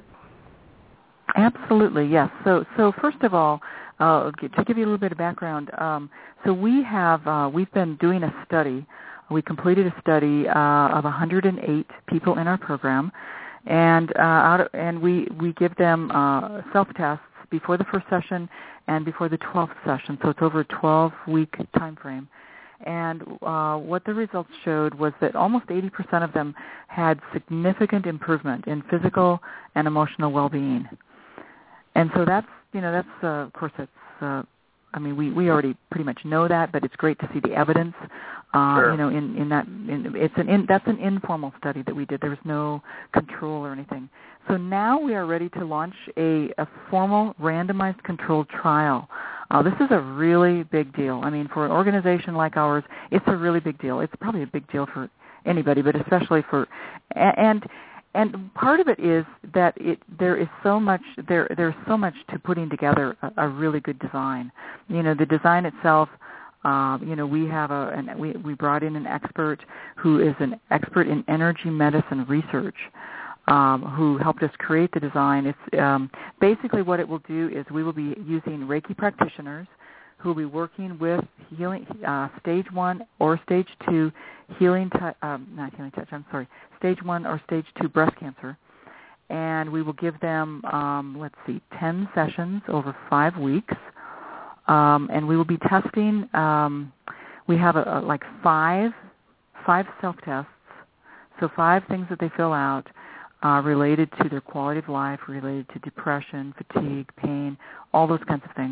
Absolutely, yes. So, so first of all, uh, to give you a little bit of background, um, so we have uh, we've been doing a study. We completed a study uh, of one hundred eight people in our program, and uh, out of, and we we give them uh, self-tests before the first session and before the twelfth session. So it's over a twelve-week time frame. And uh, what the results showed was that almost eighty percent of them had significant improvement in physical and emotional well-being. And so that's, you know, that's, uh, of course, that's, uh, I mean, we, we already pretty much know that, but it's great to see the evidence, uh, sure. you know, in, in that, in, it's an, in, that's an informal study that we did. There was no control or anything. So now we are ready to launch a, a formal randomized controlled trial. Uh, this is a really big deal. I mean, for an organization like ours, it's a really big deal. It's probably a big deal for anybody, but especially for, and and part of it is that it there is so much there there's so much to putting together a, a really good design. You know, the design itself. Uh, you know, we have a an, we we brought in an expert who is an expert in energy medicine research. Um, who helped us create the design. It's um, basically what it will do is we will be using Reiki practitioners who will be working with healing uh, stage one or stage two healing touch, um, not healing touch, I'm sorry, stage one or stage two breast cancer. And we will give them, um, let's see, ten sessions over five weeks. Um, and we will be testing, um, we have a, a, like five, five self-tests, so five things that they fill out, Uh, related to their quality of life, related to depression, fatigue, pain, all those kinds of things.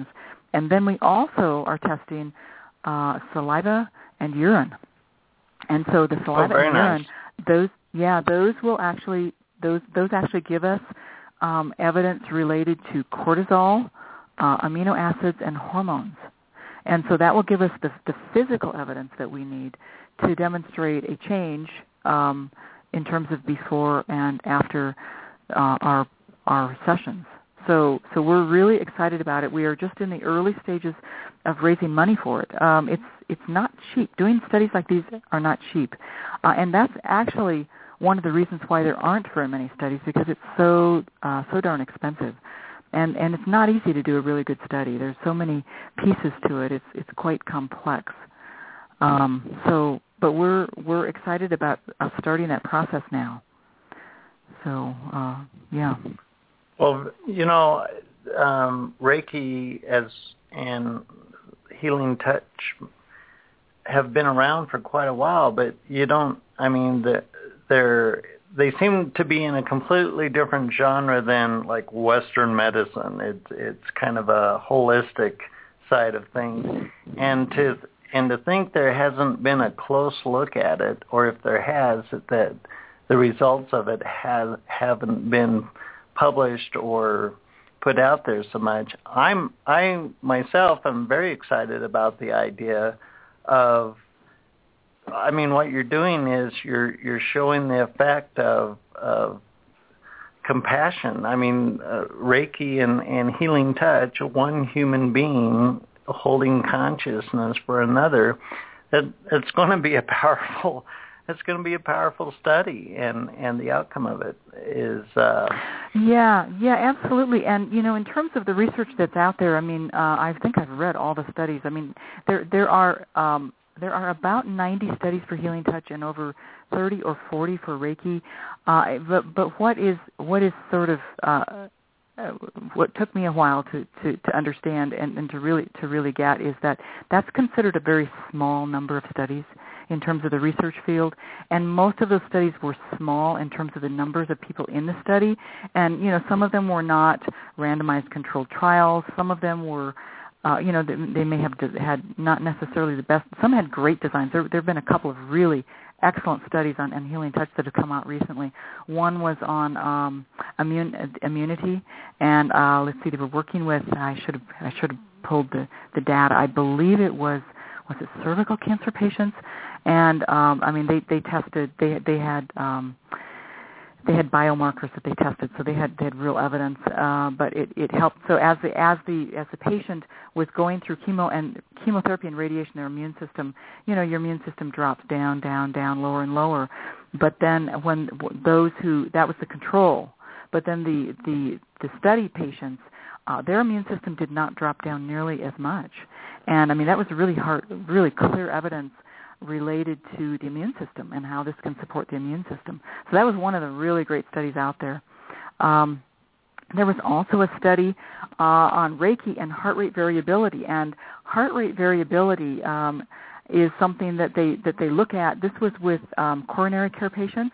and then we also are testing uh, saliva and urine. And so the saliva oh, very and urine, nice. those yeah, those will actually those those actually give us um, evidence related to cortisol, uh, amino acids, and hormones. And so that will give us the, the physical evidence that we need to demonstrate a change um, in terms of before and after uh, our our sessions. So so we're really excited about it. We are just in the early stages of raising money for it. Um, it's it's not cheap. Doing studies like these are not cheap, uh, and that's actually one of the reasons why there aren't very many studies, because it's so uh, so darn expensive, and and it's not easy to do a really good study. There's so many pieces to it. It's it's quite complex. Um, so, but we're we're excited about uh, starting that process now. So uh, yeah. Well, you know, um, Reiki as and Healing Touch have been around for quite a while, but you don't. I mean, the, they're they seem to be in a completely different genre than like Western medicine. It's it's kind of a holistic side of things, and to and to think there hasn't been a close look at it, or if there has, that the results of it have haven't been published or put out there so much. I'm I myself am very excited about the idea of, I mean, what you're doing is you're you're showing the effect of of compassion. I mean, uh, Reiki and, and Healing Touch, one human being holding consciousness for another. That it's going to be a powerful. It's going to be a powerful study, and, and the outcome of it is. Uh, yeah, yeah, absolutely. And you know, in terms of the research that's out there, I mean, uh, I think I've read all the studies. I mean, there there are um, there are about ninety studies for Healing Touch and over thirty or forty for Reiki. Uh, but but what is what is sort of uh, uh, what took me a while to, to, to understand and, and to really to really get is that that's considered a very small number of studies in terms of the research field, and most of those studies were small in terms of the numbers of people in the study. And you know, some of them were not randomized controlled trials. Some of them were, uh, you know, they, they may have had not necessarily the best. Some had great designs. There, there have been a couple of really excellent studies on, on Healing Touch that have come out recently. One was on um, immune, immunity, and uh, let's see, they were working with. I should have I should have pulled the, the data. I believe it was was it cervical cancer patients. And um, I mean, they, they tested. They they had um, they had biomarkers that they tested, so they had they had real evidence. Uh, but it, it helped. So as the as the as the patient was going through chemo and chemotherapy and radiation, their immune system, you know, your immune system drops down, down, down, lower and lower. But then when those who that was the control, but then the the the study patients, uh, their immune system did not drop down nearly as much. And I mean, that was really hard, really clear evidence related to the immune system and how this can support the immune system. So that was one of the really great studies out there. Um, there was also a study uh, on Reiki and heart rate variability, and heart rate variability um, is something that they that they look at. This was with um, coronary care patients,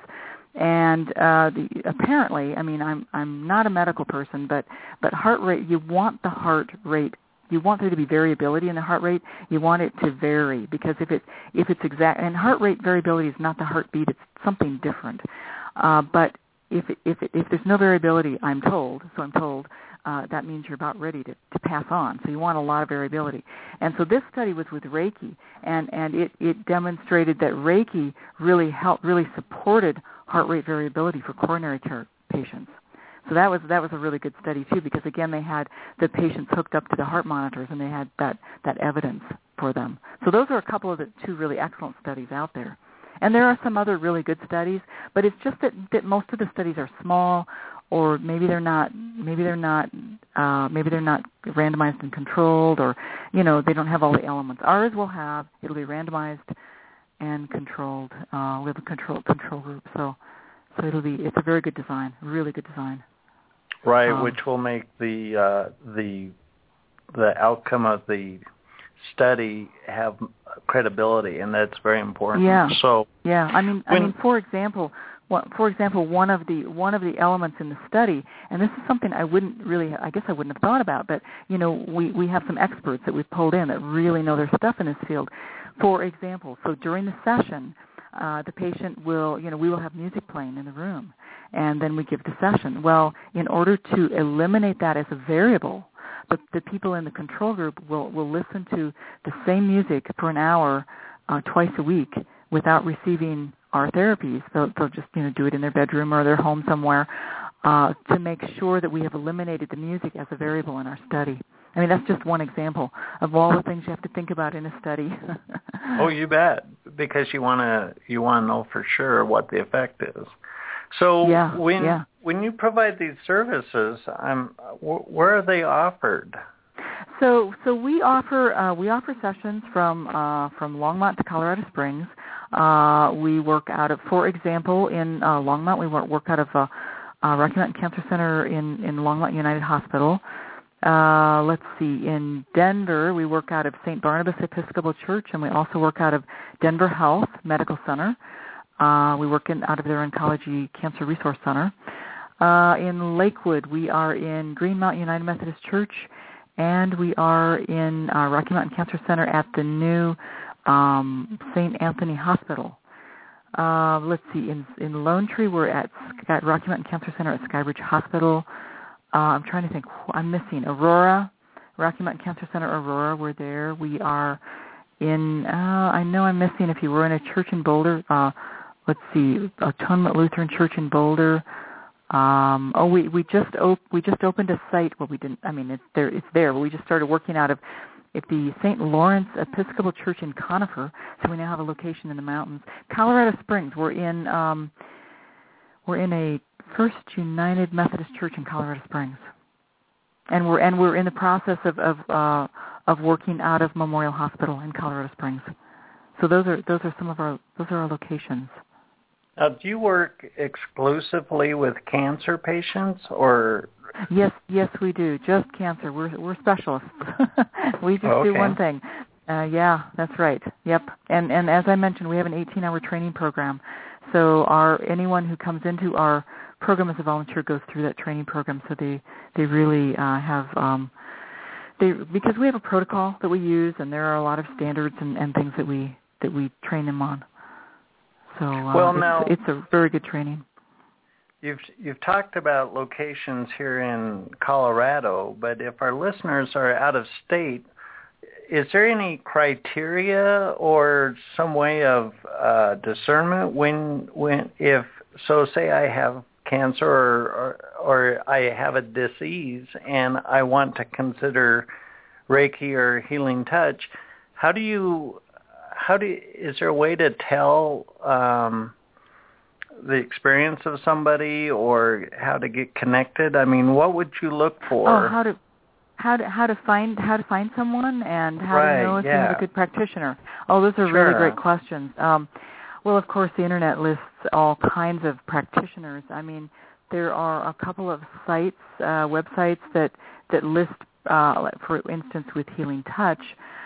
and uh, the, apparently, I mean, I'm I'm not a medical person, but but heart rate, you want the heart rate. You want there to be variability in the heart rate. You want it to vary, because if it if it's exact, and heart rate variability is not the heartbeat; it's something different. Uh, but if it, if it, if there's no variability, I'm told, so I'm told uh, that means you're about ready to, to pass on. So you want a lot of variability. And so this study was with Reiki, and and it, it demonstrated that Reiki really helped, really supported heart rate variability for coronary care patients. So that was that was a really good study too, because again they had the patients hooked up to the heart monitors and they had that, that evidence for them. So those are a couple of the two really excellent studies out there. And there are some other really good studies, but it's just that, that most of the studies are small, or maybe they're not maybe they're not uh, maybe they're not randomized and controlled, or you know, they don't have all the elements. Ours will have it'll be randomized and controlled. Uh, we have a control control group, so so it'll be it's a very good design, really good design. Right, um, which will make the uh, the the outcome of the study have credibility, and that's very important. Yeah. So yeah, I mean, when, I mean, for example, well, for example, one of the one of the elements in the study, and this is something I wouldn't really, I guess I wouldn't have thought about, but you know, we we have some experts that we've pulled in that really know their stuff in this field. For example, so during the session, uh, the patient will, you know, we will have music playing in the room, and then we give the session. Well, in order to eliminate that as a variable, the, the people in the control group will, will listen to the same music for an hour uh, twice a week without receiving our therapies. They'll, they'll just, you know, do it in their bedroom or their home somewhere uh, to make sure that we have eliminated the music as a variable in our study. I mean, that's just one example of all the things you have to think about in a study. Oh, you bet, because you want to you want to know for sure what the effect is. So yeah, when yeah. when you provide these services, um, where are they offered? So so we offer uh, we offer sessions from uh, from Longmont to Colorado Springs. Uh, we work out of, for example, in uh, Longmont, we work, work out of uh, uh, Rocky Mountain Cancer Center in, in Longmont United Hospital. Uh, let's see, in Denver, we work out of Saint Barnabas Episcopal Church, and we also work out of Denver Health Medical Center. Uh, we work in, out of their Oncology Cancer Resource Center. Uh, in Lakewood, we are in Greenmount United Methodist Church, and we are in uh, Rocky Mountain Cancer Center at the new um, Saint Anthony Hospital. Uh, let's see, in, in Lone Tree, we're at Sky, Rocky Mountain Cancer Center at Skybridge Hospital. Uh, I'm trying to think. I'm missing Aurora, Rocky Mountain Cancer Center, Aurora. We're there. We are in. Uh, I know I'm missing. If you were in a church in Boulder, uh, let's see, Atonement Lutheran Church in Boulder. Um, oh, we we just op- we just opened a site. Well, we didn't. I mean, it's there. It's there. But we just started working out of at the Saint Lawrence Episcopal Church in Conifer. So we now have a location in the mountains. Colorado Springs. We're in. Um, we're in a First United Methodist Church in Colorado Springs, and we're and we're in the process of of, uh, of working out of Memorial Hospital in Colorado Springs. So those are those are some of our those are our locations. Now, do you work exclusively with cancer patients, or? Yes, yes, we do. Just cancer. We're we're specialists. We just okay. do one thing. Uh, yeah, that's right. Yep. And and as I mentioned, we have an eighteen-hour training program. So our anyone who comes into our program as a volunteer goes through that training program. So they they really uh, have um, they because we have a protocol that we use, and there are a lot of standards and, and things that we that we train them on. So uh, well, it's, now, it's a very good training. You've you've talked about locations here in Colorado, but if our listeners are out of state, is there any criteria or some way of uh, discernment when when if so say I have cancer or, or or I have a disease and I want to consider Reiki or healing touch, how do you how do you, is there a way to tell um, the experience of somebody or how to get connected? I mean, what would you look for? Oh, how to how to how to find how to find someone and how right, to know if yeah. you have a good practitioner. Oh, those are sure. really great questions. Um, well, of course, the internet lists all kinds of practitioners. I mean, there are a couple of sites, uh, websites that that list, uh, for instance, with Healing Touch.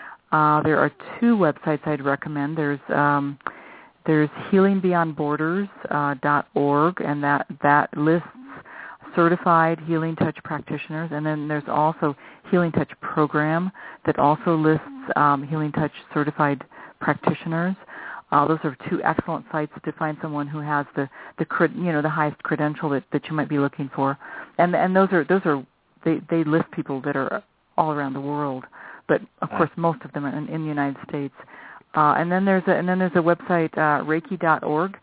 Uh, there are two websites I'd recommend. There's um, there's healing beyond borders dot org, and that that lists certified Healing Touch practitioners, and then there's also Healing Touch program that also lists um, Healing Touch certified practitioners. Uh, those are two excellent sites to find someone who has the the you know the highest credential that, that you might be looking for, and and those are those are they, they list people that are all around the world, but of course most of them are in, in the United States. Uh, and then there's a and then there's a website uh, Reiki dot org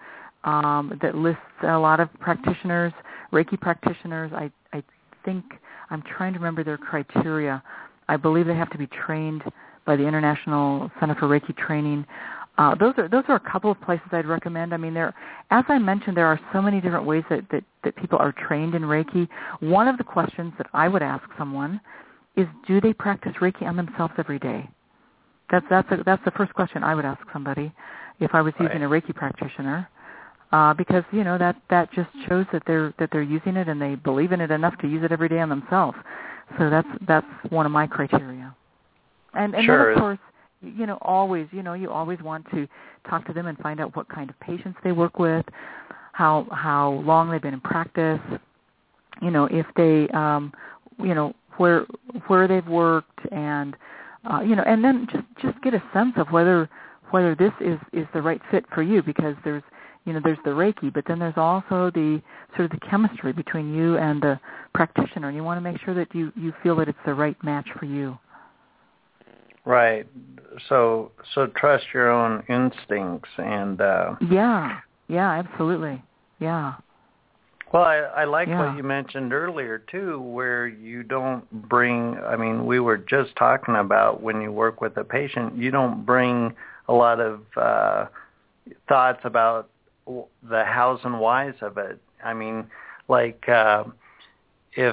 um, that lists a lot of practitioners, Reiki practitioners. I I think I'm trying to remember their criteria. I believe they have to be trained by the International Center for Reiki Training. Uh, those are those are a couple of places I'd recommend. I mean, there, as I mentioned, there are so many different ways that, that, that people are trained in Reiki. One of the questions that I would ask someone is, do they practice Reiki on themselves every day? That's that's a, that's the first question I would ask somebody if I was using right. a Reiki practitioner, uh, because you know that, that just shows that they're that they're using it and they believe in it enough to use it every day on themselves. So that's that's one of my criteria. And and sure. then of course, you know, always, you know, you always want to talk to them and find out what kind of patients they work with, how how long they've been in practice, you know, if they, um, you know, where where they've worked, and uh, you know, and then just, just get a sense of whether whether this is, is the right fit for you, because there's you know there's the Reiki, but then there's also the sort of the chemistry between you and the practitioner, and you want to make sure that you, you feel that it's the right match for you. Right. So so trust your own instincts and. Uh, yeah. Yeah. Absolutely. Yeah. Well, I, I like yeah. what you mentioned earlier, too, where you don't bring, I mean, we were just talking about when you work with a patient, you don't bring a lot of uh, thoughts about the hows and whys of it. I mean, like uh, if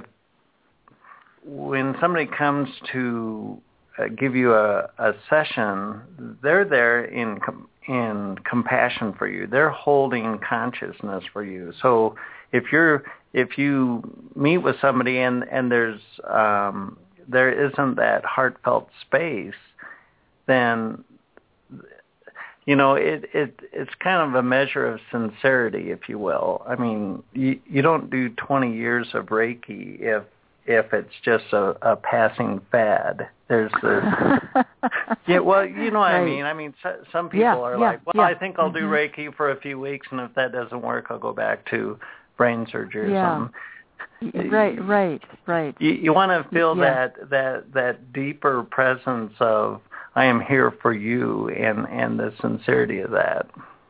when somebody comes to uh, give you a, a session, they're there in in compassion for you. They're holding consciousness for you. So if you're if you meet with somebody and and there's um, there isn't that heartfelt space, then you know it, it it's kind of a measure of sincerity, if you will. I mean, you you don't do twenty years of Reiki if if it's just a, a passing fad. There's this, yeah, well, you know what right. I mean. I mean, so, some people yeah, are yeah, like, well, yeah. I think I'll do mm-hmm. Reiki for a few weeks, and if that doesn't work, I'll go back to brain surgery or yeah. something. Right, right, right. You, you want to feel yeah. that that that deeper presence of I am here for you, and, and the sincerity of that.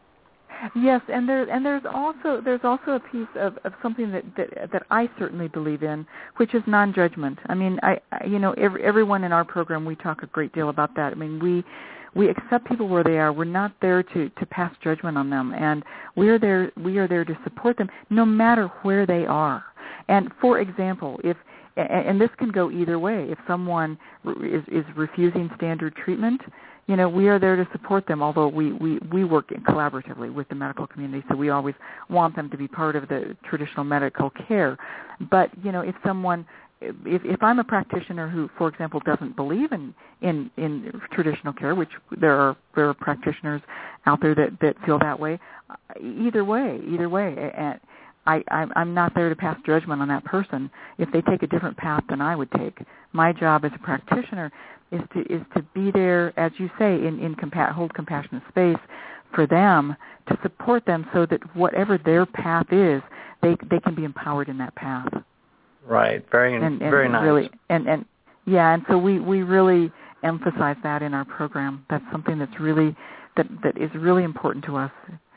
Yes, and there and there's also there's also a piece of, of something that, that that I certainly believe in, which is non-judgment. I mean, I, I you know every, everyone in our program, we talk a great deal about that. I mean, we we accept people where they are. We're not there to, to pass judgment on them, and we are there we are there to support them no matter where they are. And for example, if and this can go either way. If someone is is refusing standard treatment, you know, we are there to support them, although we, we, we work collaboratively with the medical community, so we always want them to be part of the traditional medical care. But, you know, if someone, if, if I'm a practitioner who, for example, doesn't believe in, in, in traditional care, which there are, there are practitioners out there that, that feel that way, either way, either way, and I, I'm not there to pass judgment on that person if they take a different path than I would take. My job as a practitioner is to is to be there, as you say, in, in compa- hold compassionate space for them, to support them so that whatever their path is, they they can be empowered in that path. Right. Very and, and very nice. Really, and, and yeah, and so we, we really emphasize that in our program. That's something that's really that, that is really important to us,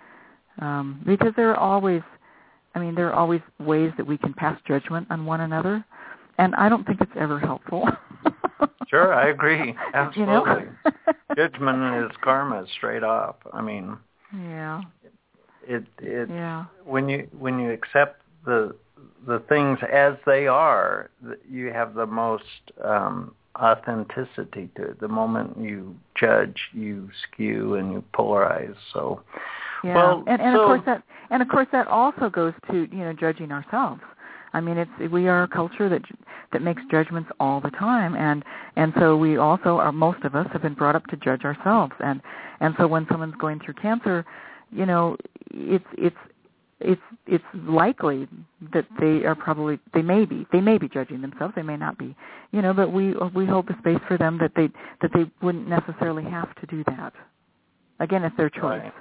um, because there are always, I mean, there are always ways that we can pass judgment on one another, and I don't think it's ever helpful. Sure, I agree. Absolutely. You know? Judgment is karma straight off. I mean, yeah. It it yeah. when you when you accept the the things as they are, you have the most um, authenticity to it. The moment you judge, you skew and you polarize. So, yeah. well, and, and so, of course that and of course that also goes to you know judging ourselves. I mean, it's we are a culture that that makes judgments all the time, and and so we also are. Most of us have been brought up to judge ourselves, and and so when someone's going through cancer, you know, it's it's it's it's likely that they are probably they may be they may be judging themselves, they may not be, you know, but we we hold the space for them that they that they wouldn't necessarily have to do that. Again, it's their choice. Right.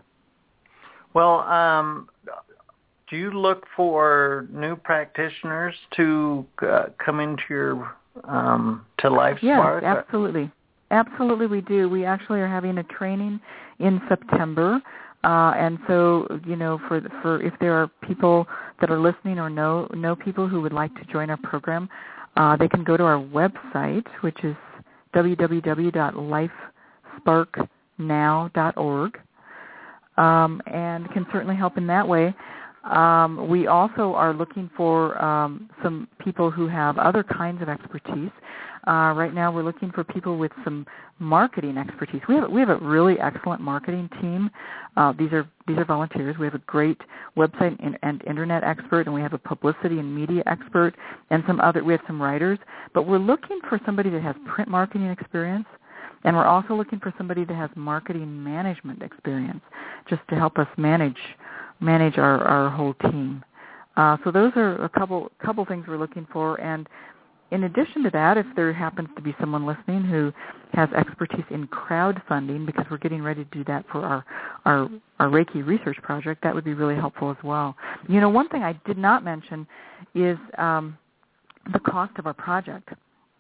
Well, um. do you look for new practitioners to uh, come into your um, to LifeSpark? Yes, absolutely, absolutely. We do. We actually are having a training in September, uh, and so you know, for for if there are people that are listening or know know people who would like to join our program, uh, they can go to our website, which is w w w dot life spark now dot org, um, and can certainly help in that way. Um, we also are looking for um, some people who have other kinds of expertise. Uh, right now, we're looking for people with some marketing expertise. We have we have a really excellent marketing team. Uh, these are these are volunteers. We have a great website and, and internet expert, and we have a publicity and media expert, and some other. We have some writers, but we're looking for somebody that has print marketing experience. And we're also looking for somebody that has marketing management experience, just to help us manage manage our, our whole team. Uh, so those are a couple couple things we're looking for. And in addition to that, if there happens to be someone listening who has expertise in crowdfunding, because we're getting ready to do that for our, our, our Reiki research project, that would be really helpful as well. You know, one thing I did not mention is um, the cost of our project.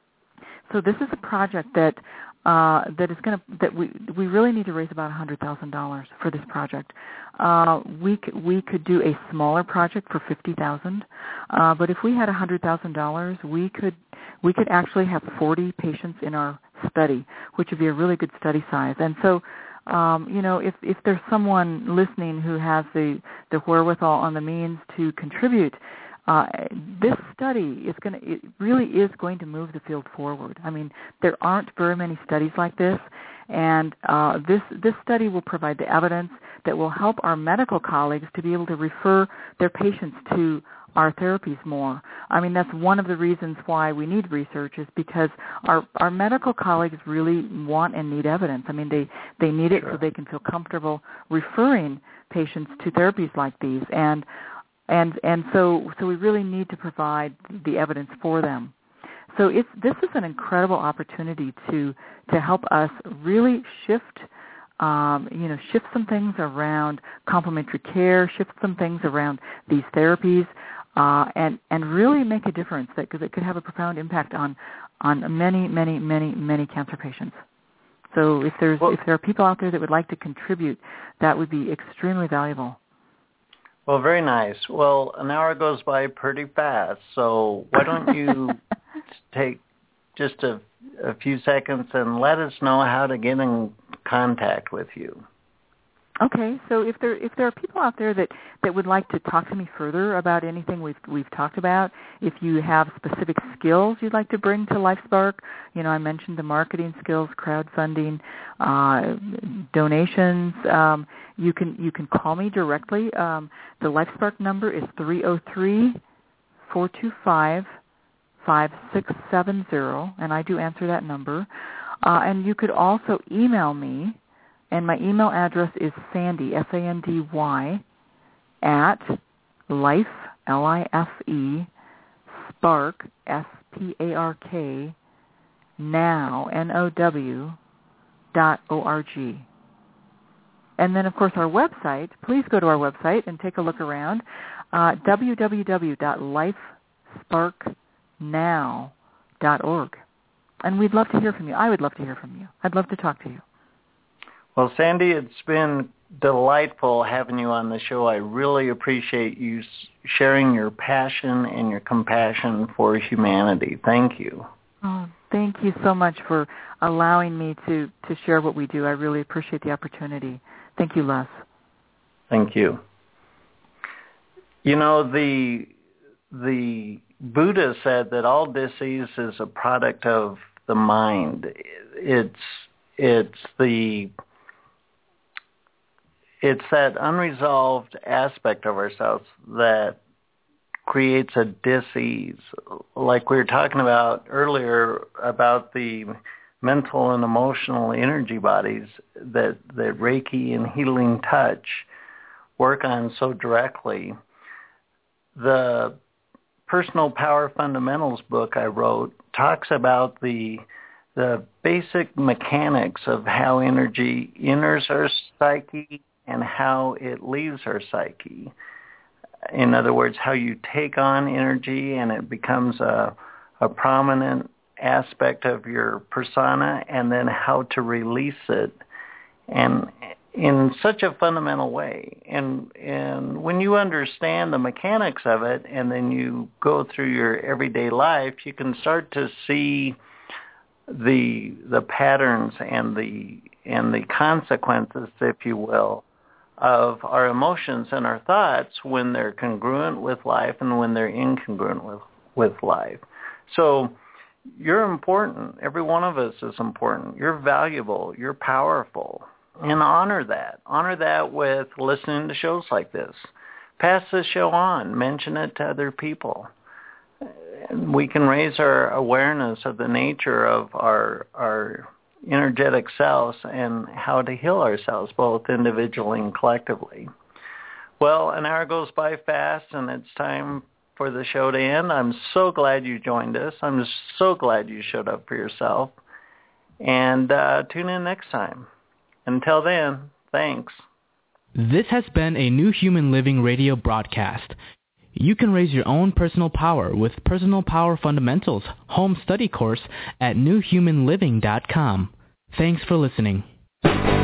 So this is a project that uh, that is going to that we we really need to raise about one hundred thousand dollars for this project. Uh, we c- we could do a smaller project for fifty thousand, uh, but if we had one hundred thousand dollars, we could we could actually have forty patients in our study, which would be a really good study size. And so, um, you know, if if there's someone listening who has the the wherewithal on the means to contribute. Uh, this study is going to, it really is going to move the field forward. I mean, there aren't very many studies like this, and uh, this this study will provide the evidence that will help our medical colleagues to be able to refer their patients to our therapies more. I mean, that's one of the reasons why we need research, is because our, our medical colleagues really want and need evidence. I mean, they, they need it Sure. so they can feel comfortable referring patients to therapies like these. And And and so so we really need to provide the evidence for them. So it's this is an incredible opportunity to to help us really shift, um, you know, shift some things around complementary care, shift some things around these therapies, uh, and and really make a difference that because it could have a profound impact on on many many many many cancer patients. So if there's well, if there are people out there that would like to contribute, that would be extremely valuable. Well, very nice. Well, an hour goes by pretty fast, so why don't you take just a, a few seconds and let us know how to get in contact with you. Okay, so if there if there are people out there that, that would like to talk to me further about anything we've we've talked about, if you have specific skills you'd like to bring to LifeSpark, you know, I mentioned the marketing skills, crowdfunding, uh, donations. Um, you can you can call me directly. Um, the LifeSpark number is three oh three, four two five, five six seven zero, and I do answer that number. Uh, and you could also email me. And my email address is Sandy, S A N D Y, at life, L I F E, spark, S P A R K, now, N O W, dot O R G. And then, of course, our website, please go to our website and take a look around, uh, w w w dot life spark now dot org. And we'd love to hear from you. I would love to hear from you. I'd love to talk to you. Well, Sandy, it's been delightful having you on the show. I really appreciate you sharing your passion and your compassion for humanity. Thank you. Oh, thank you so much for allowing me to, to share what we do. I really appreciate the opportunity. Thank you, Les. Thank you. You know, the the Buddha said that all disease is a product of the mind. It's it's the It's that unresolved aspect of ourselves that creates a dis-ease. Like we were talking about earlier about the mental and emotional energy bodies that, that Reiki and healing touch work on so directly. The Personal Power Fundamentals book I wrote talks about the the basic mechanics of how energy enters our psyche and how it leaves our psyche. In other words, how you take on energy and it becomes a, a prominent aspect of your persona, and then how to release it, and in such a fundamental way. And and when you understand the mechanics of it, and then you go through your everyday life, you can start to see the the patterns and the and the consequences, if you will, of our emotions and our thoughts when they're congruent with life and when they're incongruent with, with life. So you're important. Every one of us is important. You're valuable. You're powerful. And honor that. Honor that with listening to shows like this. Pass this show on. Mention it to other people. We can raise our awareness of the nature of our our energetic selves and how to heal ourselves, both individually and collectively. Well, an hour goes by fast, and it's time for the show to end. I'm so glad you joined us. I'm just so glad you showed up for yourself. And uh, tune in next time. Until then, thanks. This has been a New Human Living radio broadcast. You can raise your own personal power with Personal Power Fundamentals home study course at new human living dot com. Thanks for listening.